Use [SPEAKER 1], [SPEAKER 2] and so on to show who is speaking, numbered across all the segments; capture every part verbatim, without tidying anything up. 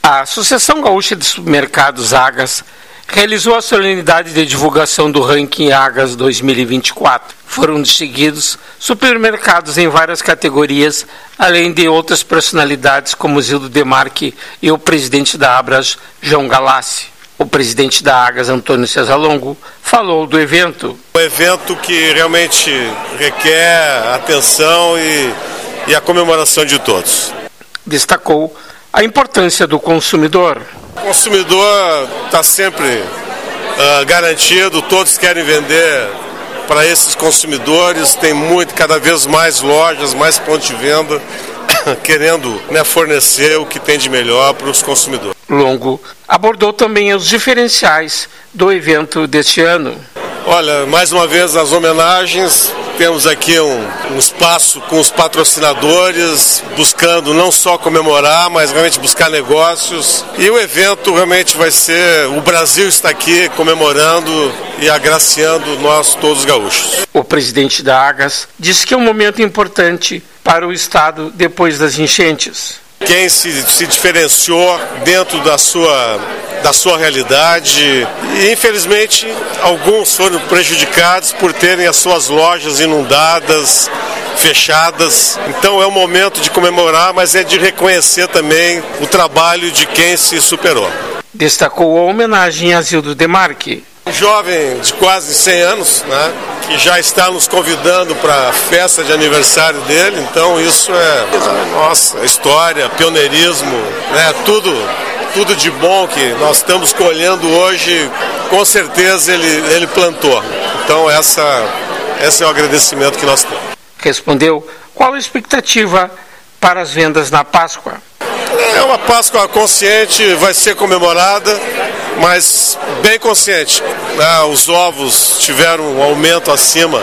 [SPEAKER 1] A Associação Gaúcha de Supermercados Agas realizou a solenidade de divulgação do ranking Agas dois mil e vinte e quatro. Foram distinguidos supermercados em várias categorias, além de outras personalidades como Zildo Demarque e o presidente da Abras, João Galassi. O presidente da Agas, Antônio César Longo, falou do evento.
[SPEAKER 2] Um evento que realmente requer atenção e, e a comemoração de todos.
[SPEAKER 1] Destacou a importância do consumidor.
[SPEAKER 2] O consumidor está sempre uh, garantido, todos querem vender para esses consumidores, tem muito, cada vez mais lojas, mais pontos de venda, querendo, né, fornecer o que tem de melhor para os consumidores.
[SPEAKER 1] Longo abordou também os diferenciais do evento deste ano.
[SPEAKER 2] Olha, mais uma vez as homenagens, temos aqui um, um espaço com os patrocinadores, buscando não só comemorar, mas realmente buscar negócios. E o evento realmente vai ser, o Brasil está aqui comemorando e agraciando nós todos gaúchos.
[SPEAKER 1] O presidente da Agas disse que é um momento importante para o Estado depois das enchentes.
[SPEAKER 2] Quem se, se diferenciou dentro da sua, da sua realidade e, infelizmente, alguns foram prejudicados por terem as suas lojas inundadas, fechadas. Então é um momento de comemorar, mas é de reconhecer também o trabalho de quem se superou.
[SPEAKER 1] Destacou a homenagem a Zildo Demarque.
[SPEAKER 2] Um jovem de quase cem anos, né, que já está nos convidando para a festa de aniversário dele, então isso é, nossa, história, pioneirismo, né, tudo, tudo de bom que nós estamos colhendo hoje, com certeza ele, ele plantou. Então essa, esse é o agradecimento que nós temos.
[SPEAKER 1] Respondeu qual a expectativa para as vendas na Páscoa.
[SPEAKER 2] É uma Páscoa consciente, vai ser comemorada, mas bem consciente. Ah, os ovos tiveram um aumento acima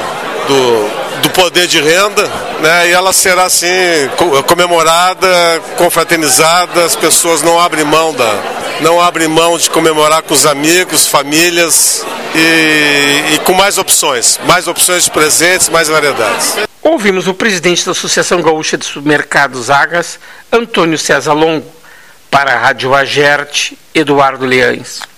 [SPEAKER 2] do, do poder de renda, né, e ela será assim comemorada, confraternizada, as pessoas não abrem mão da, não abrem mão de comemorar com os amigos, famílias e, e com mais opções, mais opções de presentes, mais variedades.
[SPEAKER 1] Ouvimos o presidente da Associação Gaúcha de Supermercados Agas, Antônio César Longo. Para a Rádio Agerte, Eduardo Leães.